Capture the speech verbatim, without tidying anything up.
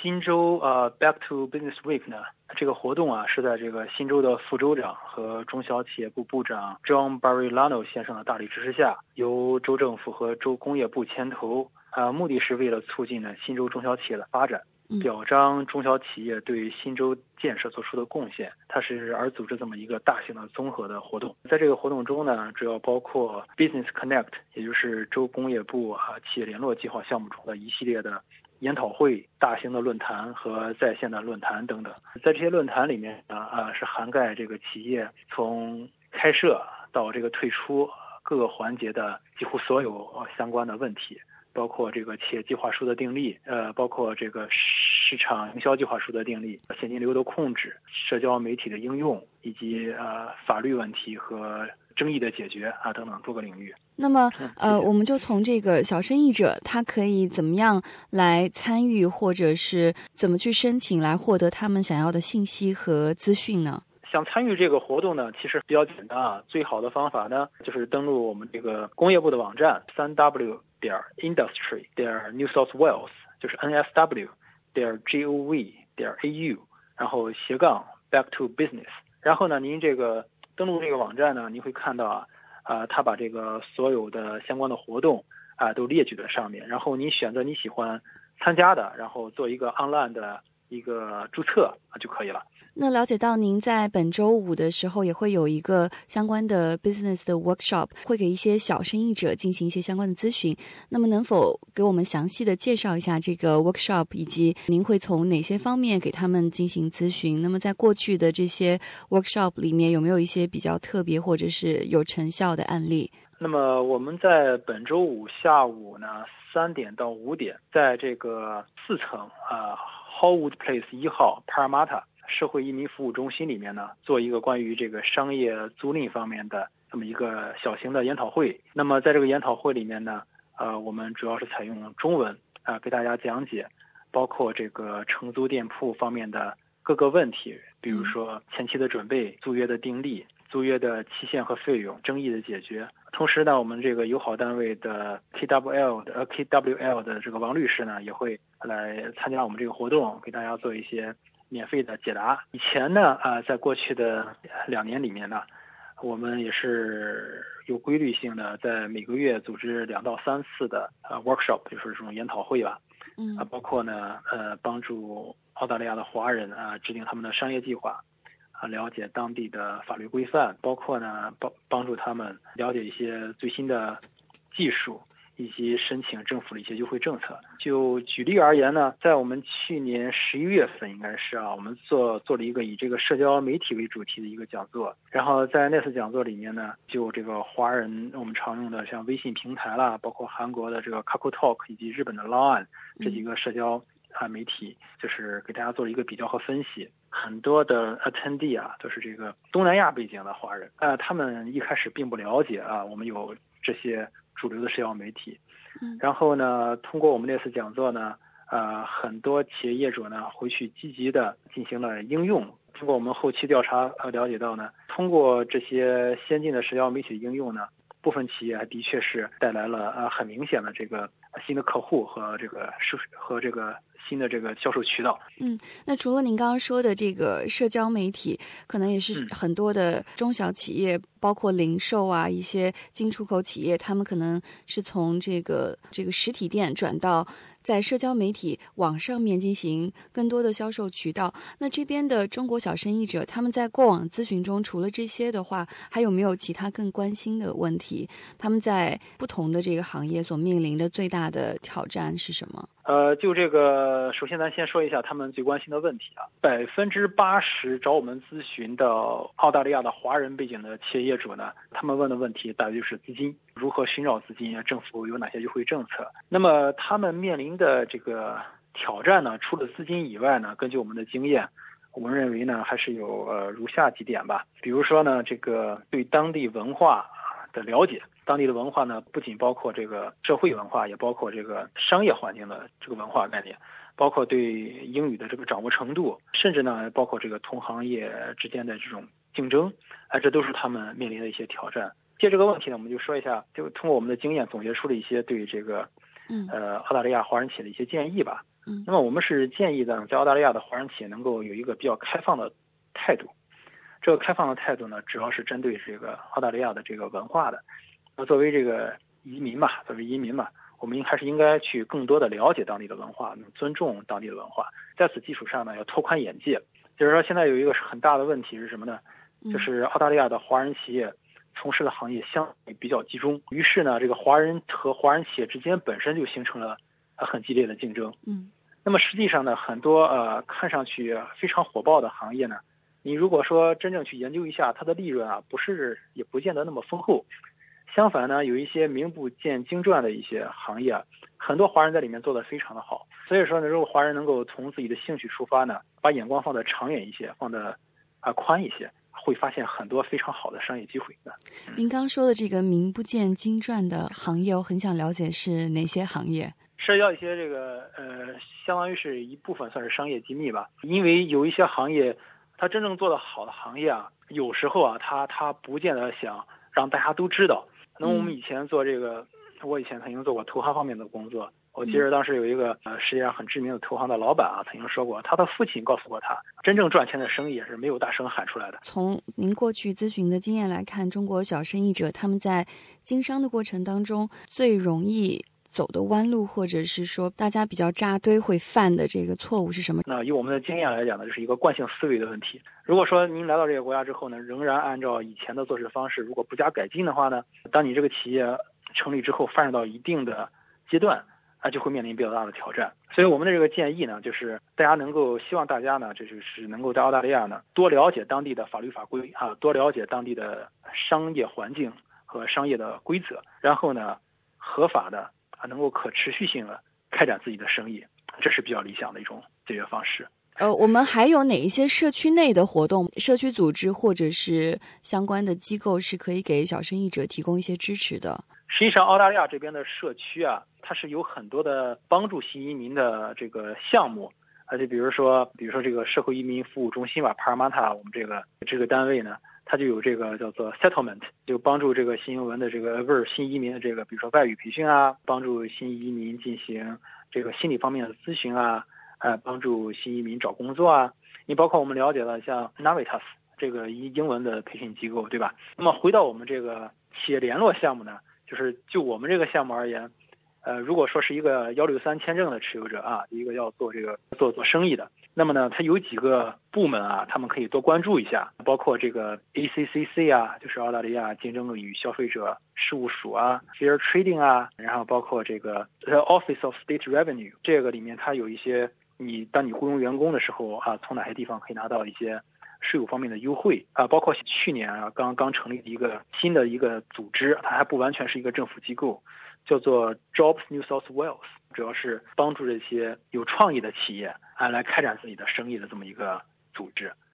新州呃 Back to Business Week 呢，这个活动啊是在这个新州的副州长和中小企业部部长 John Barilano 先生的大力支持下，由州政府和州工业部牵头，啊、呃，目的是为了促进呢新州中小企业的发展。表彰中小企业对新州建设做出的贡献，它是而组织这么一个大型的综合的活动。在这个活动中呢，主要包括 Business Connect， 也就是州工业部啊企业联络计划项目中的一系列的研讨会、大型的论坛和在线的论坛等等。在这些论坛里面呢，啊是涵盖这个企业从开设到这个退出各个环节的几乎所有相关的问题。包括这个企业计划书的订立，呃，包括这个市场营销计划书的订立、现金流的控制、社交媒体的应用，以及呃法律问题和争议的解决啊等等多个领域。 那么，呃，我们就从这个小生意者他可以怎么样来参与，或者是怎么去申请来获得他们想要的信息和资讯呢？ 想参与这个活动呢，其实比较简单啊。最好的方法呢，就是登录我们这个工业部的网站三 w 点 industry 点 New South Wales， 就是 N S W 点 gov 点 A U， 然后斜杠 back to business。然后呢，您这个登录这个网站呢，您会看到啊，啊，它把这个所有的相关的活动啊都列举在上面。然后您选择你喜欢参加的，然后做一个 online 的一个注册啊就可以了。 那了解到您在本周五的时候也会有一个相关的 business 的 workshop， 会给一些小生意者进行一些相关的咨询。那么能否给我们详细的介绍一下这个 workshop， 以及您会从哪些方面给他们进行咨询？那么在过去的这些 workshop 里面有没有一些比较特别或者是有成效的案例？ 那么我们在本周五下午呢三点到五点，在这个四层啊 Hallwood Place 一号 Parramatta社会移民服务中心里面呢，做一个关于这个商业租赁方面的这么一个小型的研讨会。那么在这个研讨会里面呢，呃，我们主要是采用中文啊、呃，给大家讲解，包括这个承租店铺方面的各个问题，比如说前期的准备、租约的订立、租约的期限和费用、争议的解决。同时呢，我们这个友好单位的 K W L 的呃 K W L 的这个王律师呢，也会来参加我们这个活动，给大家做一些免费的解答。以前呢，啊、呃，在过去的两年里面呢，我们也是有规律性的，在每个月组织两到三次的呃 workshop， 就是这种研讨会吧。嗯，啊，包括呢，呃，帮助澳大利亚的华人啊制定他们的商业计划，啊，了解当地的法律规范，包括呢帮帮助他们了解一些最新的技术。以及申请政府的一些优惠政策。就举例而言呢，在我们去年十一月份应该是啊，我们做做了一个以这个社交媒体为主题的一个讲座。然后在那次讲座里面呢，就这个华人我们常用的像微信平台啦，包括韩国的这个 KakaoTalk 以及日本的 Line 这几个社交啊媒体，就是给大家做了一个比较和分析。很多的 attendee 啊，都是这个东南亚背景的华人，啊，他们一开始并不了解啊，我们有这些主流的社交媒体，然后呢，通过我们这次讲座呢，呃，很多企业业主呢回去积极的进行了应用。通过我们后期调查呃了解到呢，通过这些先进的社交媒体应用呢，部分企业还的确是带来了呃很明显的这个新的客户和这个是和这个新的这个销售渠道。 嗯，那除了您刚刚说的这个社交媒体，可能也是很多的中小企业，嗯、包括零售啊，一些进出口企业，他们可能是从这个这个实体店转到在社交媒体网上面进行更多的销售渠道。那这边的中国小生意者，他们在过往咨询中，除了这些的话，还有没有其他更关心的问题？他们在不同的这个行业所面临的最大的挑战是什么？ 呃，就这个，首先咱先说一下他们最关心的问题啊。百分之八十找我们咨询的澳大利亚的华人背景的企业业主呢，他们问的问题大约就是资金，如何寻找资金，政府有哪些优惠政策。那么他们面临的这个挑战呢，除了资金以外呢，根据我们的经验，我们认为呢，还是有呃如下几点吧。比如说呢，这个对当地文化的了解。当地的文化呢，不仅包括这个社会文化，也包括这个商业环境的这个文化概念，包括对英语的这个掌握程度，甚至呢，包括这个同行业之间的这种竞争，啊，这都是他们面临的一些挑战。借这个问题呢，我们就说一下，就通过我们的经验总结出了一些对这个，呃，澳大利亚华人企业的一些建议吧。 那么我们是建议呢，在澳大利亚的华人企业能够有一个比较开放的态度。这个开放的态度呢，主要是针对这个澳大利亚的这个文化的。那作为这个移民嘛，作为移民嘛，我们还是应该去更多的了解当地的文化，尊重当地的文化。在此基础上呢，要拓宽眼界。就是说，现在有一个很大的问题是什么呢？就是澳大利亚的华人企业从事的行业相对比较集中，于是呢，这个华人和华人企业之间本身就形成了很激烈的竞争。 嗯， 那么实际上呢，很多呃看上去非常火爆的行业呢，你如果说真正去研究一下，它的利润啊，不是也不见得那么丰厚。相反呢，有一些名不见经传的一些行业啊，很多华人在里面做得非常的好。所以说呢，如果华人能够从自己的兴趣出发呢，把眼光放得长远一些，放得啊宽一些，会发现很多非常好的商业机会的。 嗯、您刚说的这个名不见经传的行业，我很想了解是哪些行业？ 涉及到一些这个呃，相当于是一部分算是商业机密吧。因为有一些行业，它真正做得好的行业啊，有时候啊，它它不见得想让大家都知道。那我们以前做这个，嗯、我以前曾经做过投行方面的工作。我记得当时有一个呃世界上很知名的投行的老板啊，曾经说过，他的父亲告诉过他，真正赚钱的生意是没有大声喊出来的。 从您过去咨询的经验来看，中国小生意者他们在经商的过程当中最容易走的弯路，或者是说大家比较扎堆会犯的这个错误是什么？ 那以我们的经验来讲呢，就是一个惯性思维的问题。如果说您来到这个国家之后呢，仍然按照以前的做事方式，如果不加改进的话呢，当你这个企业成立之后发展到一定的阶段，啊，就会面临比较大的挑战。所以我们的这个建议呢，就是大家能够希望大家呢，这就是能够在澳大利亚呢多了解当地的法律法规啊，多了解当地的商业环境和商业的规则，然后呢，合法的啊，能够可持续性的开展自己的生意，这是比较理想的一种解决方式。 呃，我们还有哪一些社区内的活动，社区组织或者是相关的机构是可以给小生意者提供一些支持的？ 实际上，澳大利亚这边的社区啊，它是有很多的帮助新移民的这个项目，而且比如说，比如说这个社会移民服务中心吧，帕尔马塔，我们这个这个单位呢，它就有这个叫做 settlement， 就帮助这个新英文的这个不是新移民的这个，比如说外语培训啊，帮助新移民进行这个心理方面的咨询啊，呃，帮助新移民找工作啊。你包括我们了解了像 Navitas 这个英文的培训机构，对吧？那么回到我们这个企业联络项目呢？就是就我们这个项目而言，呃，如果说是一个一六三签证的持有者啊，一个要做这个做做生意的，那么呢，它有几个部门啊，他们可以多关注一下，包括这个 A C C C 啊，就是澳大利亚竞争与消费者事务署啊 ，Fair Trading 啊，然后包括这个 Office of State Revenue， 这个里面它有一些你当你雇佣员工的时候啊，从哪些地方可以拿到一些税务方面的优惠啊，包括去年啊刚刚成立的一个新的一个组织，它还不完全是一个政府机构，叫做 Jobs New South Wales， 主要是帮助这些有创意的企业啊来开展自己的生意的这么一个组织。